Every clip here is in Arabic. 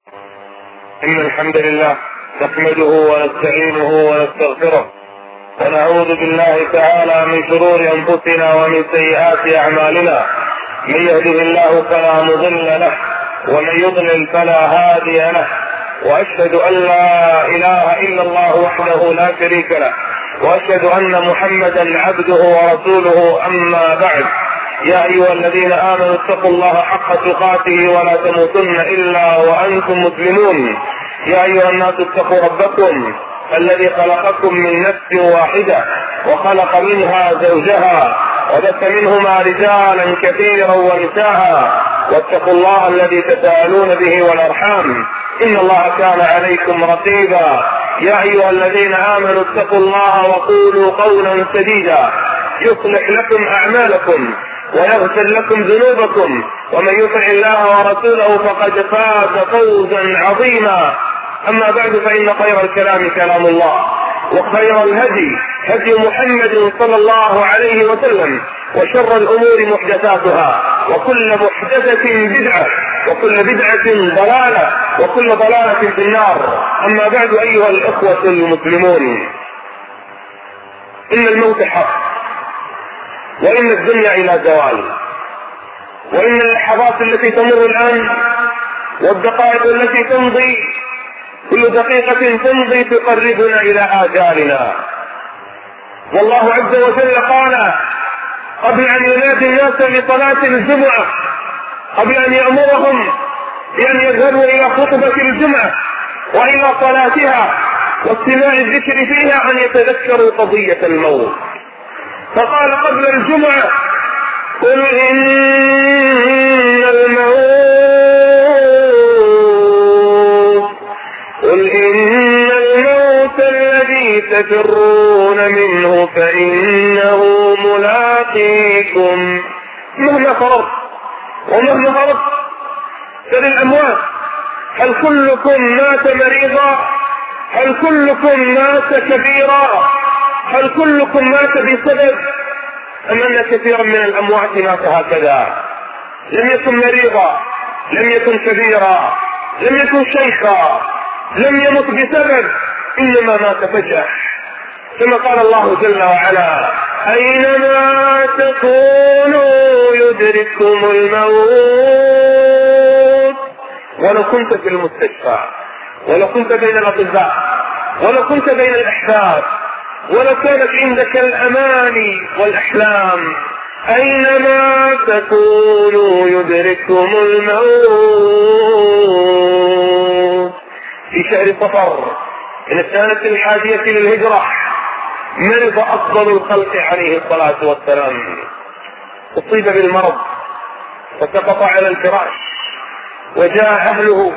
إن الحمد لله نحمده ونستعينه ونستغفره ونعوذ بالله تعالى من شرور أنفسنا ومن سيئات أعمالنا. من يهده الله فلا مضل له ومن يضلل فلا هادي له، وأشهد أن لا إله إلا الله وحده لا شريك له، وأشهد أن محمدا عبده ورسوله. أما بعد، يا أيها الذين آمنوا اتقوا الله حق تقاته ولا تموتن إلا وأنتم مسلمون. يا أيها الناس اتقوا ربكم الذي خلقكم من نفس واحدة وخلق منها زوجها وبث منهما رجالا كثيرا ونساء، واتقوا الله الذي تساءلون به والأرحام إن الله كان عليكم رقيبا. يا أيها الذين آمنوا اتقوا الله وقولوا قولا سديدا يصلح لكم أعمالكم ويغفر لكم ذنوبكم، ومن يطع الله ورسوله فقد فاز فوزا عظيما. أما بعد، فإن خير الكلام كلام الله، وخير الهدي هدي محمد صلى الله عليه وسلم، وشر الأمور محدثاتها، وكل محدثة بدعة، وكل بدعة ضلالة، وكل ضلالة في النار. أما بعد، أيها الإخوة المسلمون، إن الموت حق، وإن الدنيا إلى زوال، وإن اللحظات التي تمر الآن والدقائق التي تمضي، كل دقيقة تمضي تقربنا إلى آجالنا. والله عز وجل قال قبل أن ينادي الناس لصلاة الجمعة، قبل أن يأمرهم بأن يذهبوا إلى خطبة الجمعة وإلى صلاتها واستماع الذكر فيها، أن يتذكروا قضية الموت. فقال قبل الجمعة: قل إن الموت الذي تفرون منه فإنه ملاقيكم. مهما فرط ومهما فرط فللأموات. هل كلكم مات مريضا؟ هل كلكم مات كبيرا؟ هل كلكم مات بسبب؟ أم أن كثيرا من الأموات مات هكذا، لم يكن مريضا، لم يكن كبيرا، لم يكن شيخا، لم يمت بسبب، إنما مات فجأة. كما قال الله جل وعلا: أينما تكونوا يدرككم الموت. ولو كنت في المستشفى، ولو كنت بين الأطباء، ولو كنت بين الأحباب، ولو كانت عندك الأماني والأحلام، أينما تكونوا يدرككم الموت. في شهر صفر من السنة 11 للهجرة مرض أفضل الخلق عليه الصلاة والسلام، أصيب بالمرض وسقط على الفراش، وجاء أهله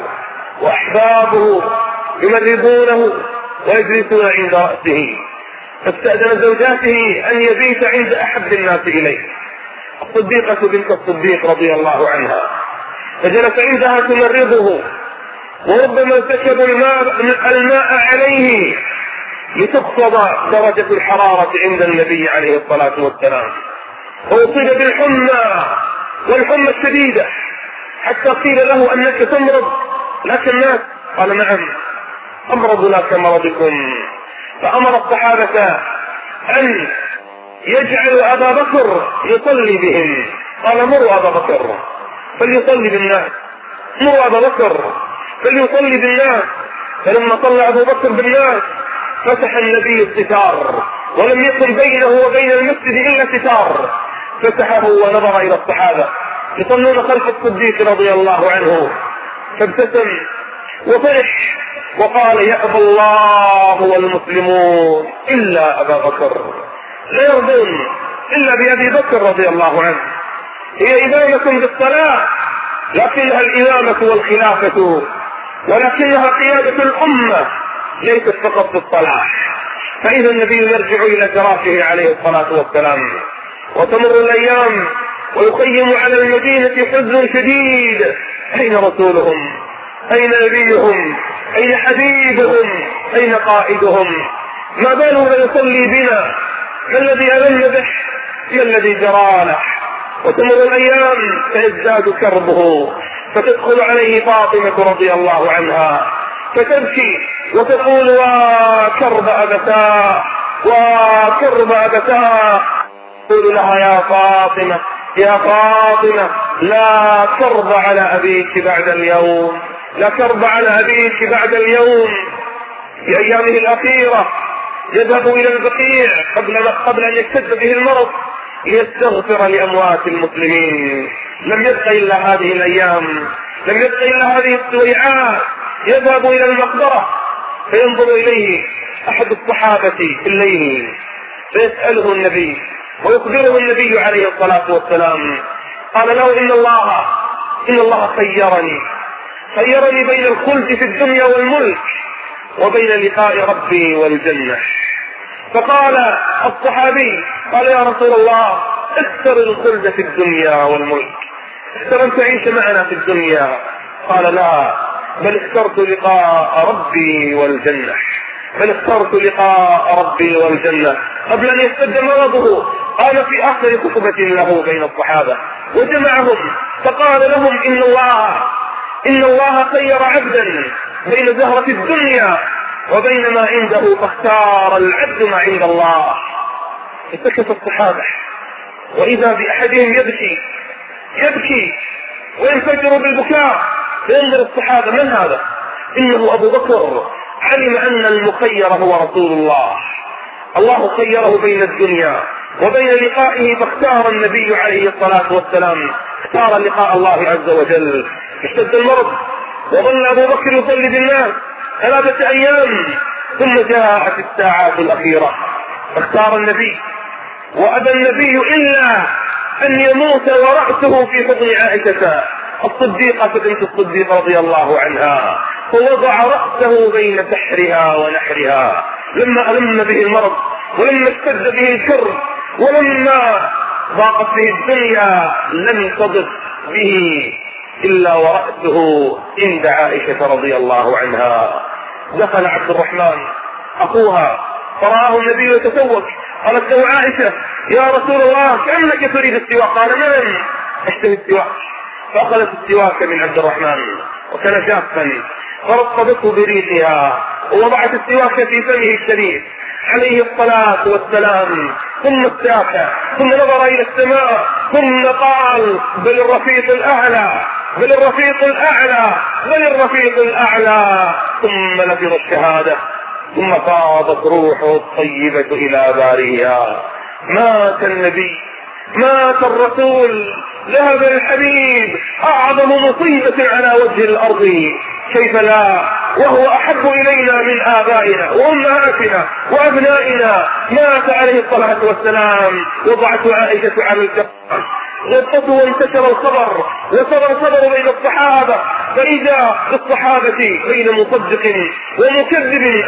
وأحبابه يمرضونه ويجلسون عند رأسه، فاستأذن زوجاته أن يبيت عند أحب الناس إليه، الصديقة بنت الصديق رضي الله عنها، فجلس عندها تمرضه، وربما سكب الماء عليه لتخفض درجة الحرارة عند النبي عليه الصلاة والسلام. وأصيب بالحمى، والحمى الشديدة، حتى قيل له أنك تمرض لكن الناس قال: نعم أمرض لا كمرضكم. فأمر الصحابة أن يجعلوا أبا بكر يصلي بهم، قال: مروا أبا بكر فليصلي بالناس، مروا أبا بكر فليصلي بالناس. فلما صلى أبو بكر بالناس فتح النبي الستار، ولم يكن بينه وبين المسجد إلا ستار، فتحه ونظر إلى الصحابة يصلون خلف الصديق رضي الله عنه، فابتسم وفرح وقال: يأبى الله والمسلمون إلا أبا بكر، لا يرضون إلا بأبي بكر رضي الله عنه. هي إمامة بالصلاة، لكنها الإمامة والخلافة، ولكنها قيادة الأمة، ليست فقط بالصلاة. فإذا النبي يرجع إلى فراشه عليه الصلاة والسلام، وتمر الأيام ويخيم على المدينة حزن شديد: أين رسولهم؟ أين نبيهم؟ أين حبيبهم؟ أين قائدهم؟ ما باله يصلي بنا؟ ما الذي ألم به؟ ما الذي جرى له؟ وتمر الأيام فيزداد كربه، فتدخل عليه فاطمة رضي الله عنها فتبكي وتقول: وكرب أبتاه وكرب أبتاه. تقول لها: يا فاطمة يا فاطمة، لا كرب على أبيك بعد اليوم، لا كرب على أبيك بعد اليوم. في أيامه الأخيرة يذهب إلى البقيع قبل أن يشتد به المرض ليستغفر لأموات المسلمين. لم يبق إلا هذه الأيام، لم يبق إلا هذه السويعات. يذهب إلى المقبرة فينظر إليه أحد الصحابة في الليل فيسأله النبي ويخبره النبي عليه الصلاة والسلام. قال له: إن الله خيرني بين الخلد في الدنيا والملك وبين لقاء ربي والجنة. فقال الصحابي: قال: يا رسول الله، اختر الخلد في الدنيا والملك، اختر أن تعيش معنا في الدنيا. قال: لا، بل اخترت لقاء ربي والجنة، بل اخترت لقاء ربي والجنة. قبل أن يشتد مرضه قام في آخر خطبة له بين الصحابة وجمعهم فقال لهم: إن الله خير عبدا بين زهرة الدنيا وبين ما عنده، فاختار العبد ما عند الله. اتكف الصحابة وإذا بأحدهم يبكي وينفجر بالبكاء. فينظر الصحابة: من هذا؟ إنه أبو بكر. علم أن المخير هو رسول الله، الله خيره بين الدنيا وبين لقائه، فاختار النبي عليه الصلاة والسلام، اختار لقاء الله عز وجل. اشتد المرض وظل أبو بكر يصلي بالناس 3 أيام، ثم جاءت الساعات الأخيرة فاختار النبي، وأبى النبي إلا أن يموت ورأسه في حضن عائشة الصديقة بنت الصديق رضي الله عنها، فوضع رأسه بين سحرها ونحرها. لما ألم به المرض ولما اشتد به الكرب ولما ضاقت به الدنيا لم تضف به إلا ورأسه عند عائشة رضي الله عنها. دخل عبد الرحمن أخوها فرآه النبي يتسوق. قالت له عائشة: يا رسول الله، كأنك تريد السواك. قال: نعم، اشتهي السواك. فأخذت السواك من عبد الرحمن وكان جافا فرطبته بريقها ووضعت السواك في فمه الشريف عليه الصلاة والسلام، ثم استاك، ثم نظر إلى السماء، ثم قال: بل الرفيق الأعلى، بل الرفيق الأعلى، بل الرفيق الأعلى. ثم نفر الشهادة، ثم فاضت روحه الطيبة إلى بارئها. مات النبي، مات الرسول، ذهب الحبيب، أعظم مصيبة على وجه الأرض، كيف لا وهو أحب إلينا من آبائنا وأمهاتنا وأبنائنا. مات عليه الصلاة والسلام، وضعته عائشة على الجبل، غطته وانتشر الخبر وصار الخبر بين الصحابة، فإذا بالصحابة بين مصدق ومكذب.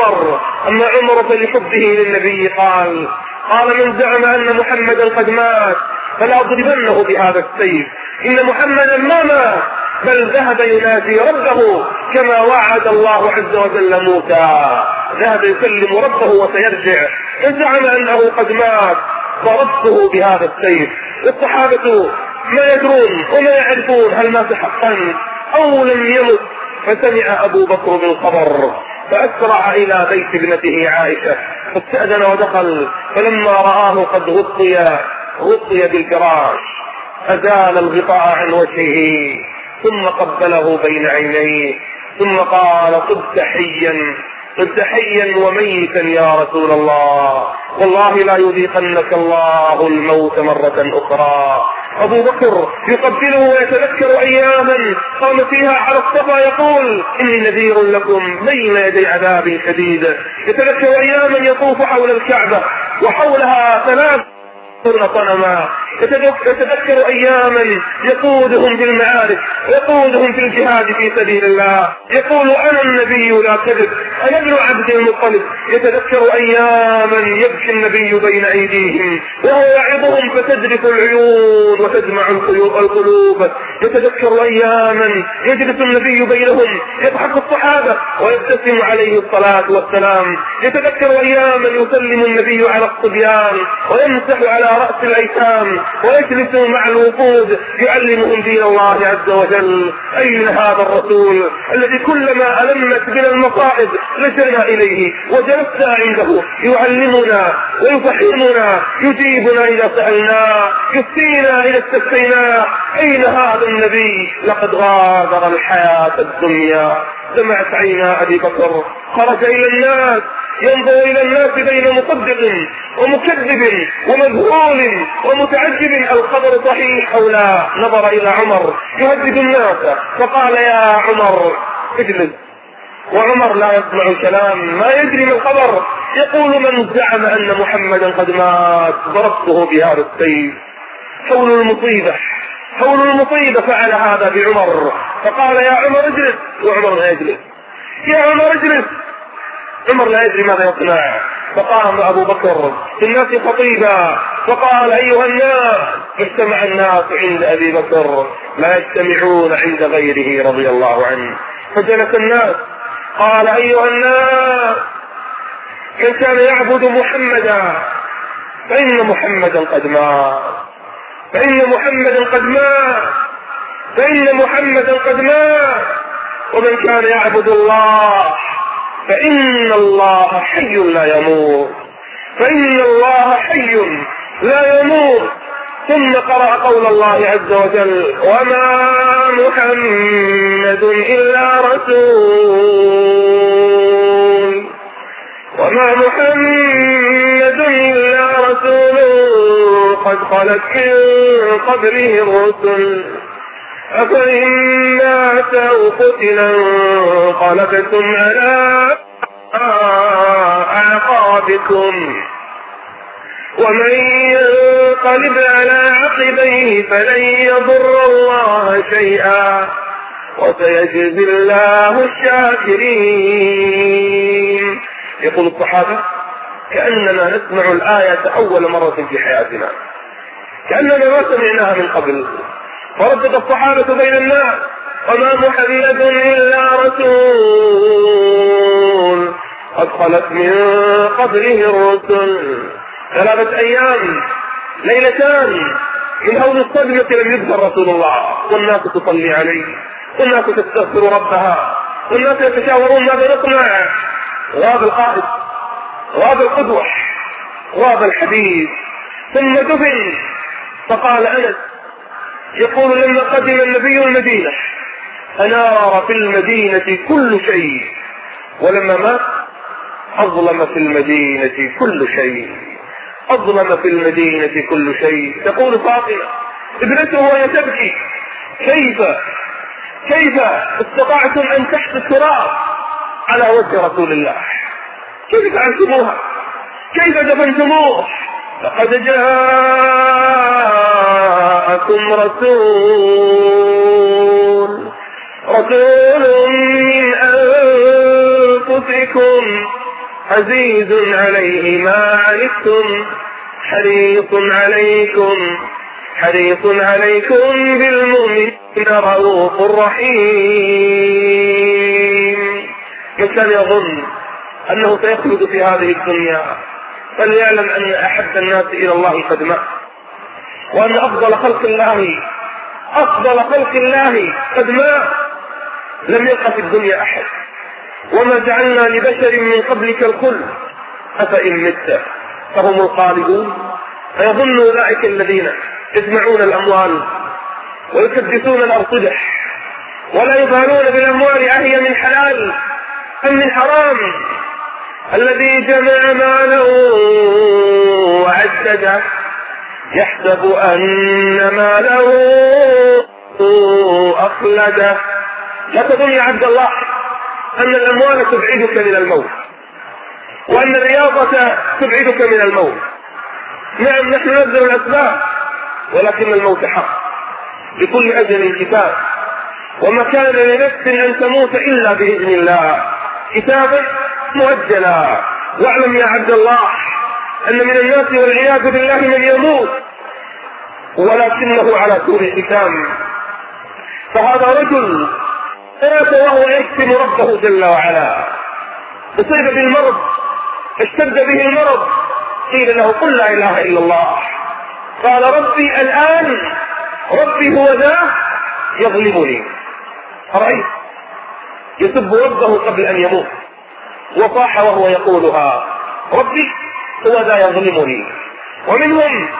أما عمر فلحبه للنبي قال: من زعم أن محمدا قد مات فلا أضربنه بهذا السيف، إن محمدا ما مات بل ذهب ينادي ربه كما وعد الله عز وجل موسى، ذهب يكلم ربه وسيرجع. من زعم أنه قد مات ضربته بهذا السيف. الصحابة ما يدرون وما يعرفون هل مات حقا أو لم يمت. فسمع أبو بكر بالخبر فأسرع إلى بيت ابنته عائشة فاستأذن ودخل، فلما رآه قد غطي بالفراش أزال الغطاء عن وجهه ثم قبله بين عينيه ثم قال: طبت حيا وميتا يا رسول الله، والله لا يذيقنك الله الموت مرة أخرى. أبو بكر يقبله ويتذكر أياما قام فيها على الصفا يقول: إني نذير لكم بين يدي عذاب شديد. يتذكر أياما يطوف حول الكعبة وحولها 3 صنما. يتذكر أياما يقودهم في المعارك ويقودهم في الجهاد في سبيل الله. يقول: أنا النبي لا كذب، أنا ابن عبد المطلب. يتذكر أياما يبكي النبي بين أيديهم وهو يعظهم فتذرف العيون وتدمع القلوب. يتذكر أياما يجلس النبي بينهم يضحك الصحابة ويبتسم عليه الصلاة والسلام. يتذكر أياما يسلم النبي على الصبيان ويمسح على رأس الأيتام ويجلس مع الوفود يعلمهم دين الله عز وجل. أين هذا الرسول الذي كلما ألمت بنا المصائب لجأنا إليه وجلسنا عنده يعلمنا ويفهمنا يجيبنا إذا سألناه يفتينا إذا استفتيناه؟ أين هذا النبي؟ لقد غادر الحياة الدنيا. دمعت عينا أبي بكر، خرج إلى الناس ينظر إلى الناس بين مصدق ومكذب ومذهول ومتعجب الخبر صحيح أو لا. نظر إلى عمر يهدد الناس فقال يا عمر اجلس. وعمر لا يسمع الكلام، ما يدري ما الخبر. يقول من زعم أن محمدا قد مات ضربته بهذا السيف. حول المصيبة فعل هذا بعمر. فقال يا عمر اجلس، وعمر لا يجلس. يا عمر اجلس، عمر لا يدري ماذا يصنع. فقام أبو بكر في الناس خطيبا فقال أيها الناس. اجتمع الناس عند أبي بكر لا يجتمعون عند غيره رضي الله عنه. فجلس الناس قال أيها الناس، من كان يعبد محمدا فإن محمدا قد مات، ومن كان يعبد الله فإن الله حي لا يموت. ثم قرأ قول الله عز وجل وما محمد إلا رسول قد خلت من قبله الرسل أفإن مات أو قتل انقلبتم على أعقابكم ومن ينقلب على عقبيه فلن يضر الله شيئا وسيجزي الله الشاكرين. يقول الصحابة كأننا نسمع الآية أول مرة في حياتنا، كأننا ما سمعناها من قبل. فردد الصحابة بين الناس وما محمد إلا رسول قد خلت من قبله الرسل. 3 أيام ليلتان من هول الصدمة لم يذكر رسول الله، والناس تصلي عليه والناس تستغفر ربها والناس يتشاورون ماذا نصنع. غاب القائد، غاب القدوة، غاب الحديث. ثم دفن. فقال أنس يقول لما قدم النبي المدينة أنار في المدينة كل شيء، ولما مات أظلم في المدينة كل شيء. تقول فاطمة ابنته وهي تبكي كيف استطعتم أن تحت التراب على وجه رسول الله؟ كيف فعلتموها؟ كيف دفنتموه؟ لقد جاءكم رسول من أنفسكم عزيز عليه ما عنتم حريص عليكم بالمؤمنين رؤوف رحيم. من كان يظن أنه سيخلد في هذه الدنيا فليعلم أن أحب الناس إلى الله قد مات، وأن أفضل خلق الله قد مات. لم يلقى في الدنيا أحد، وما جعلنا لبشر من قبلك الخلد أفإن مت فهم الخالدون. فيظن أولئك الذين يجمعون الأموال ويكدسون الأرصدة ولا يبالون بالأموال أهي من حلال أم من حرام. الذي جمع ماله وعدده يحسب أن ماله أخلده. لا تظن يا عبد الله أن الأموال تبعدك من الموت، وأن الرياضة تبعدك من الموت. نعم نحن نبذل الأسباب، ولكن الموت حق، لكل أجل كتاب، وما كان لنفس أن تموت إلا بإذن الله، كتابا مؤجلا. واعلم يا عبد الله أن من الناس والعياذ بالله من يموت ولكنه على سوء الختام. فهذا رجل مات وهو يشتم ربه جل وعلا، أصيب بالمرض، اشتد به المرض، قيل له قل لا إله إلا الله، قال ربي الآن، ربي هو ذا يظلمني. أرأيت يسب ربه قبل أن يموت، وصاح وهو يقولها ربي هو ذا يظلمني. ومنهم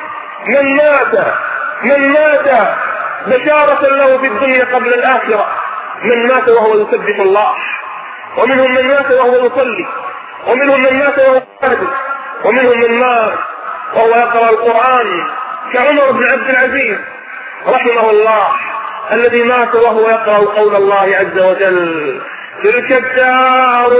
من مات بشارة له في الدنيا قبل الآخرة، من مات وهو يسبح الله، ومنهم من مات وهو يصلي، ومنهم من مات وهو يحدث، ومنهم من مات وهو يقرأ القرآن كعمر بن عبد العزيز رحمه الله الذي مات وهو يقرأ قول الله عز وجل تلك الدار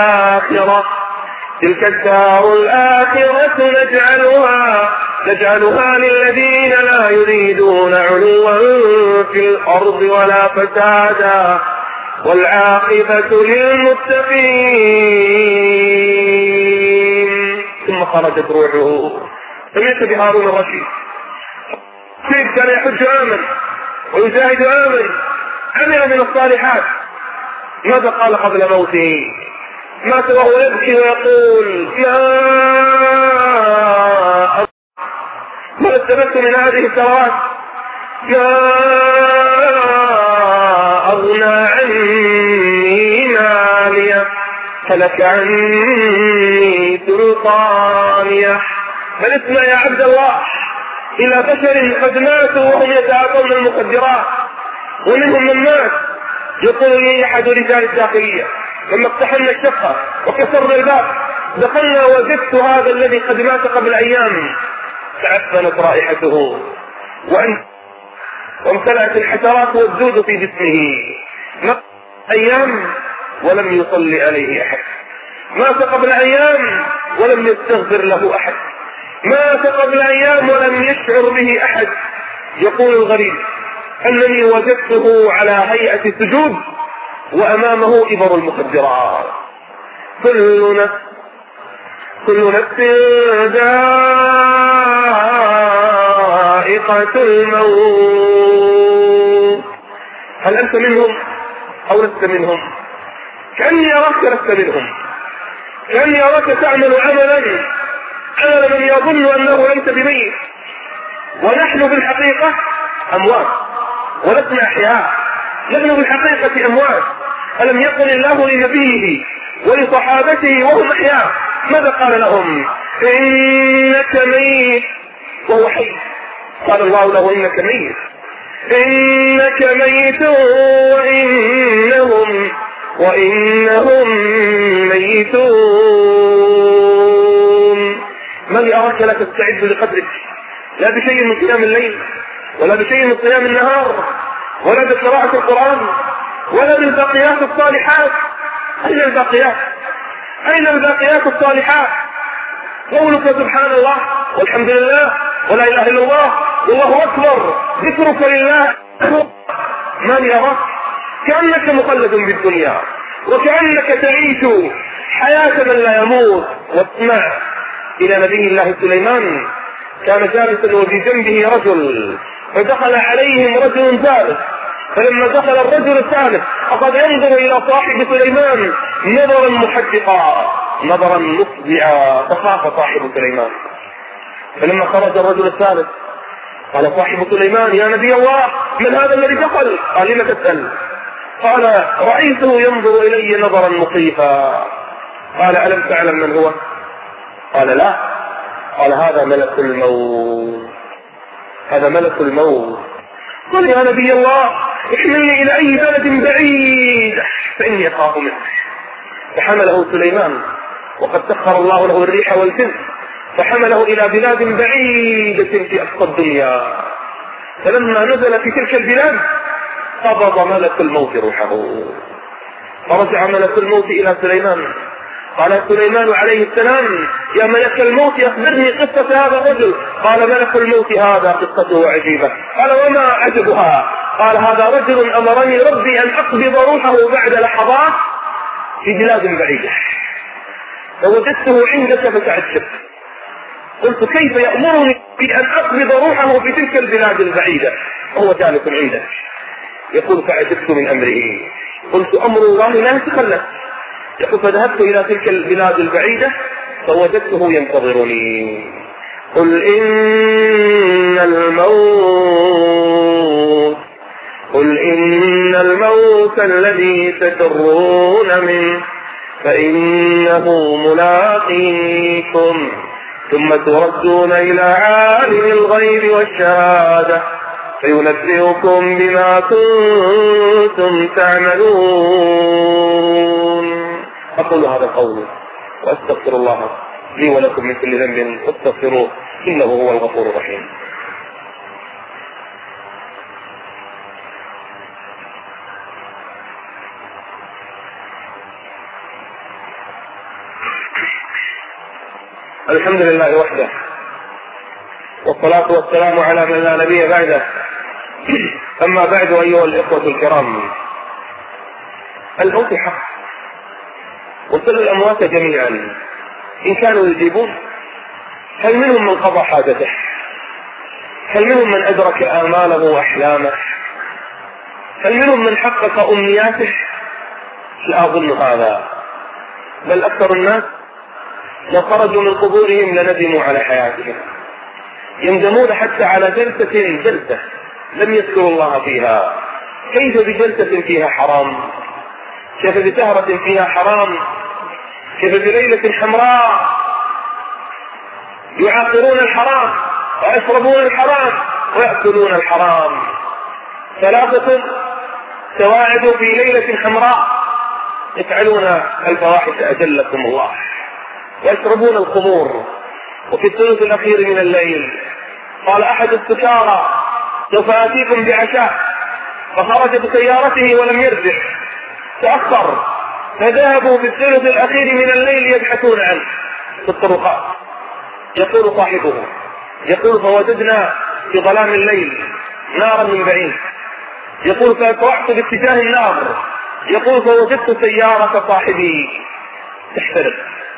الآخرة نجعلها للذين لا يريدون علوا في الأرض ولا فسادا والعاقبة للمتقين. ثم خرجت روحه. سمعت بهارون الرشيد كان يحج عاما ويجاهد عاما، عمل من الصالحات. ماذا قال قبل موته؟ مات وهو يبكي ويقول يا ما استفدت من هذه الثروات، يا أغنى عني مالية، هلك عني سلطانية. بل اسمع يا عبد الله إلى بشر قد ماتوا وهم يتعاطون المخدرات، ومنهم من مات. يقول لي أحد رجال الداخلية لما اقتحمنا الشقة وكسرنا الباب دخلنا وجدت هذا الذي قد مات قبل أيام، تعفنت رائحته وامتلأت الحشرات والزود في جسمه. مات أيام ولم يصلي عليه أحد، مات قبل أيام ولم يستغفر له أحد، مات قبل أيام ولم يشعر به أحد. يقول الغريب أنني وجدته على هيئة سجود وأمامه إبر المخدرات. كل نفس ذائقة الموت. هل أنت منهم أو لست منهم؟ كأني أراك لست منهم، كأني أراك تعمل عملا من يظن أنه ليس بميت، ونحن في الحقيقة أموات ولسنا أحياء. نحن في الحقيقة أموات. ألم يقل الله لنبيه ولصحابته وهم أحياء ماذا قال لهم؟ إنك ميت وهو حي. قال الله له إنك ميت، إنك ميت وإنهم ميتون. من أراك لا تستعد لقدرك، لا بشيء من قيام الليل ولا بشيء من قيام النهار ولا بقراءة القرآن ولا بالباقيات الصالحات. أين الباقيات؟ أين الباقيات الصالحات؟ قولك سبحان الله والحمد لله ولا إله إلا الله والله أكبر، ذكرك لله. من يراك كأنك مخلد بالدنيا وكأنك تعيش حياة من لا يموت. واسمع إلى نبي الله سليمان، كان جالسا وفي جنبه رجل، فدخل عليهم رجل ثالث، فلما دخل الرجل الثالث أخذ ينظر إلى صاحب سليمان نظرا محدقا نظرا مفزعا، فخاف صاحب سليمان. فلما خرج الرجل الثالث قال صاحب سليمان يا نبي الله من هذا الذي دخل؟ قال لما تسأل؟ قال رأيته ينظر إلي نظرا مخيفا. قال ألم تعلم من هو؟ قال لا. قال هذا ملك الموت، هذا ملك الموت. قال يا نبي الله احملني إلى أي بلد بعيد فإني أخاف منه. فحمله سليمان، وقد سخر الله له الريح والجن، فحمله إلى بلاد بعيدة في أقصى الدنيا. فلما نزل في تلك البلاد قبض ملك الموت روحه، فرجع ملك الموت إلى سليمان. قال سليمان عليه السلام يا ملك الموت أخبرني قصة هذا الرجل. قال ملك الموت هذا قصته عجيبة. قال وما عجبها؟ قال هذا رجل أمرني ربي أن أقبض روحه بعد لحظات في بلاد بعيدة. فوجدته عندك فتعجبت. قلت كيف يأمرني بأن أقبض روحه في تلك البلاد البعيدة وهو جالس عندك؟ يقول فعجبت من أمره. قلت أمر الله لا يتخلف. يقول فذهبت إلى تلك البلاد البعيدة فوجدته ينتظرني. قل إن الموت الذي تفرون منه فإنه ملاقيكم ثم تردون إلى عالم الغيب والشهادة فينبئكم بما كنتم تعملون. أقول هذا القول وأستغفر الله لي ولكم من كل ذنب فاستغفروه إنه هو الغفور الرحيم. الحمد لله وحده والصلاة والسلام على من لا نبي بعده. أما بعد أيها الإخوة الكرام، الموت حق وسل الأموات جميعا إن كانوا يجيبون. هل منهم من قضى حاجته؟ هل منهم من أدرك آماله وأحلامه؟ هل منهم من حقق أمنياته؟ لا أظن هذا، بل أكثر الناس لو خرجوا من قبورهم لندموا على حياتهم، يندمون حتى على جلسة لم يذكروا الله فيها. كيف بجلسة فيها حرام؟ كيف بسهرة فيها حرام؟ كيف بليلة حمراء يعاقرون الحرام ويشربون الحرام ويأكلون الحرام؟ 3 سواعد في ليلة حمراء يفعلون الفواحش أجلكم الله، ويشربون الخمور، وفي الثلث الأخير من الليل قال أحد السكارى سوف آتيكم بعشاء، فخرج بسيارته ولم يرجع، تأخر، فذهبوا في الثلث الأخير من الليل يبحثون عنه في الطرقات. يقول صاحبه يقول فوجدنا في ظلام الليل نارا من بعيد، يقول فأسرعت باتجاه النار، يقول فوجدت سيارة صاحبي تحترق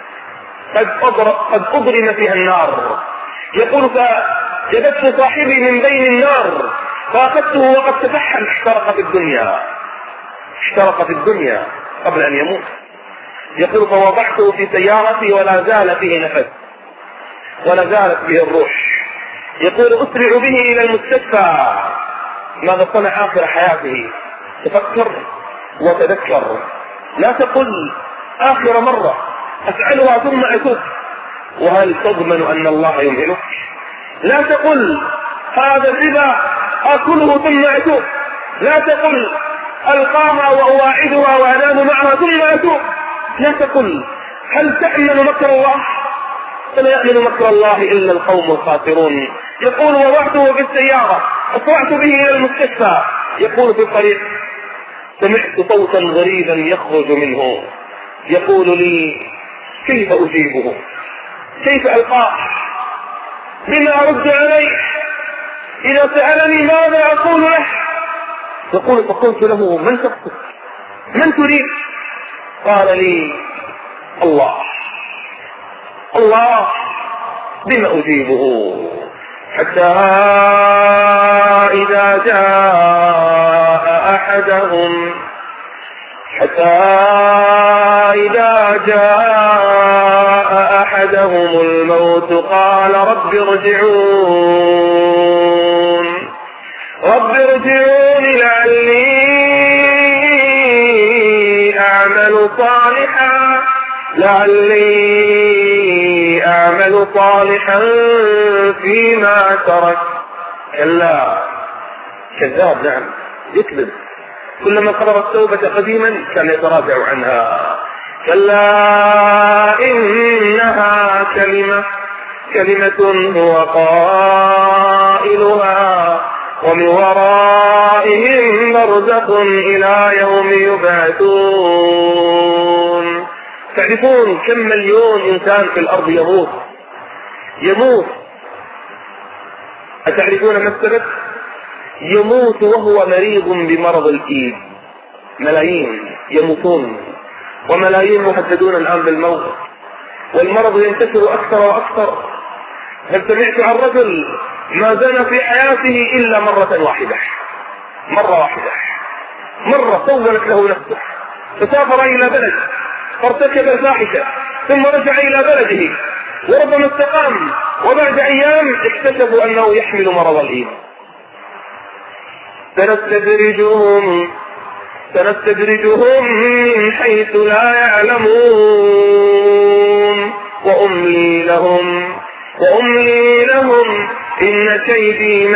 قد أضرم فيها النار، يقول فجدت صاحبي من بين النار فأخذته وقد تفحم، احترق في الدنيا قبل أن يموت. يقول فوضعته في سيارتي ولا زال فيه نفس ولا زالت به الروح. يقول أسرع به إلى المستشفى. ماذا صنع آخر حياته؟ تفكر وتذكر. لا تقل آخر مرة أفعلها ثم أتوب، وهل تضمن أن الله يمهلك؟ لا تقل هذا الربا أكله ثم أتوب، لا تقل ألقاها وأواعدها وأنام معها ثم أتوب، لا تقل هل تأمن مكر الله؟ فلا يأمن مكر الله إلا القوم الخاسرون. يقول وضعته في السيارة، أسرعت به إلى المستشفى. يقول في الطريق سمعت صوتا غريبا يخرج منه يقول لي كيف أجيبه؟ كيف ألقاه؟ بما أرد عليه؟ إذا سألني ماذا أقول له؟ يقول فقلت له من تقصد؟ من تريد؟ قال لي الله. بما أجيبه؟ حتى إذا جاء أحدهم الموت قال رب ارجعون لعلي أعمل صالحا فيما ترك. كلا، كذاب، نعم، يكذب. كلما قرر التوبة قديما كان يتراجع عنها. كلا إنها كلمة هو قائلها ومن ورائهم برزخ إلى يوم يبعثون. تعرفون كم مليون إنسان في الأرض يموت؟ أتعرفون ما السبب؟ يموت وهو مريض بمرض الإيد. ملايين يموتون، وملايين مهددون الآن بالموت. والمرض ينتشر أكثر وأكثر. هل سمعت عن رجل ما زنى في حياته إلا مرة واحدة، مرة سولت له نفسه، فسافر إلى بلد فارتكب الفاحشة ثم رجع إلى بلده وربما استقام، وبعد أيام اكتشفوا أنه يحمل مرض الإيمان. سنستدرجهم من حيث لا يعلمون وأملي لهم إن كيدي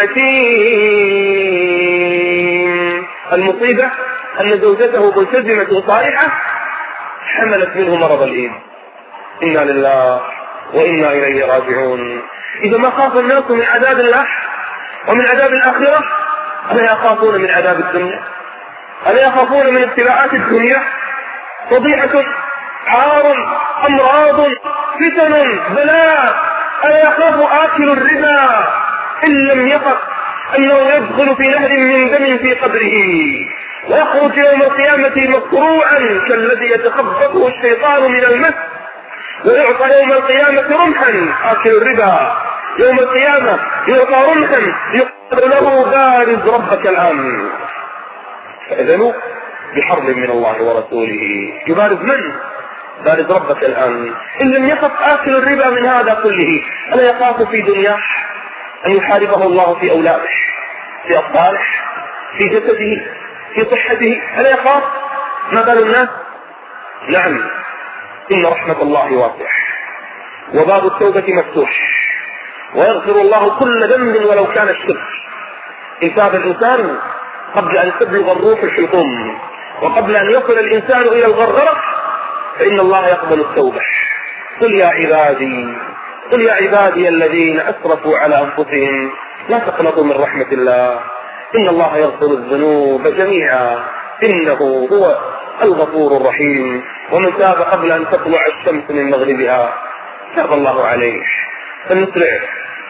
متين. المصيبة أن زوجته ملتزمة صالحة حملت منه مرض الإيمان. إنا لله وإنا إليه راجعون. إذا ما خاف الناس من عذاب الله ومن عذاب الآخرة، ألا يخافون من عذاب الدنيا؟ ألا يخافون من ابتلاءات الدنيا؟ فضيحة، عار، أمراض، فتن، بلاء. ألا يخاف آكل الربا إن لم يخف أنه يدخل في نهر من دم في قبره ويخرج يوم القيامة مقروعا كالذي يتخبطه الشيطان من المس، ويعطى يوم القيامة رمحا. آكل الربا يوم القيامة يعطى رمحا يقول له بارز ربك الآن. فإذنوا بحرب من الله ورسوله. يبارز من؟ بارز ربك الآن. إن لم يخف آكل الربا من هذا كله، ألا يخاف في دنياه أن يحاربه الله في أولاده، في أطفاله، في جسده، في صحته؟ ألا يخاف؟ ما بال الناس؟ نعم، إن رحمة الله واسعة وباب التوبة مفتوح، ويغفر الله كل ذنب ولو كان الشرك. إن تاب الإنسان قبل أن تبلغ الروح الحلقوم وقبل أن يصل الإنسان إلى الغرغرة فإن الله يقبل التوبة. قل يا عبادي الذين أسرفوا على أنفسهم لا تقنطوا من رحمة الله، إن الله يغفر الذنوب جميعا إنه هو الغفور الرحيم. ومن تاب قبل أن تطلع الشمس من مغربها تاب الله عليه. فنسرع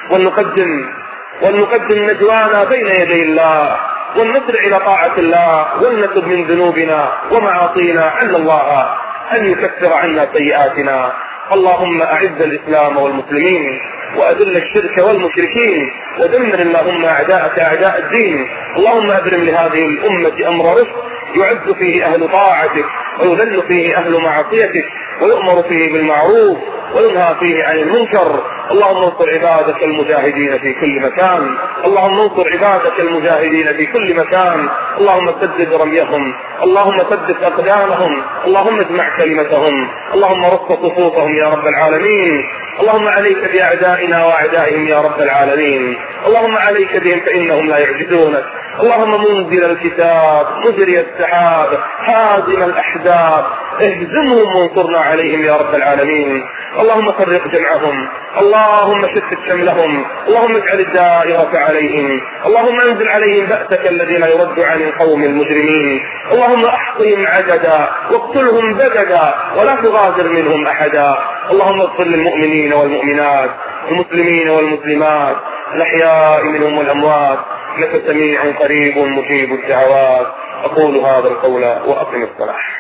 ونقدم نجوانا بين يدي الله، ونسرع إلى طاعة الله، ونتب من ذنوبنا ومعاصينا عل الله أن يكفر عنا سيئاتنا. اللهم أعز الإسلام والمسلمين وأذل الشرك والمشركين، ودمر اللهم أعداءك أعداء الدين. اللهم أبرم لهذه الأمة أمر رشد يعز فيه أهل طاعتك ويذل فيه أهل معصيتك، ويؤمر فيه بالمعروف وينهى فيه عن المنكر. اللهم انصر عبادك المجاهدين في كل مكان، اللهم انصر عبادك المجاهدين في كل مكان. اللهم سدد رميهم، اللهم ثبت أقدامهم، اللهم اجمع كلمتهم، اللهم رص صفوفهم يا رب العالمين. اللهم عليك بأعدائنا وأعدائهم يا رب العالمين، اللهم عليك بهم فإنهم لا يعجزونك. اللهم منزل الكتاب، مجري السحاب، هازم الأحزاب، اهزمهم وانصرنا عليهم يا رب العالمين. اللهم فرق جمعهم، اللهم شتت شملهم، اللهم اجعل الدائرة عليهم، اللهم انزل عليهم بأسك الذي لا يرد عن القوم المجرمين. اللهم احصهم عددا واقتلهم بددا ولا تغادر منهم أحدا. اللهم اغفر للمؤمنين والمؤمنات، المسلمين والمسلمات، الأحياء منهم والأموات، لك سميع قريب مجيب الدعوات. أقول هذا القول وأقم الصلاة.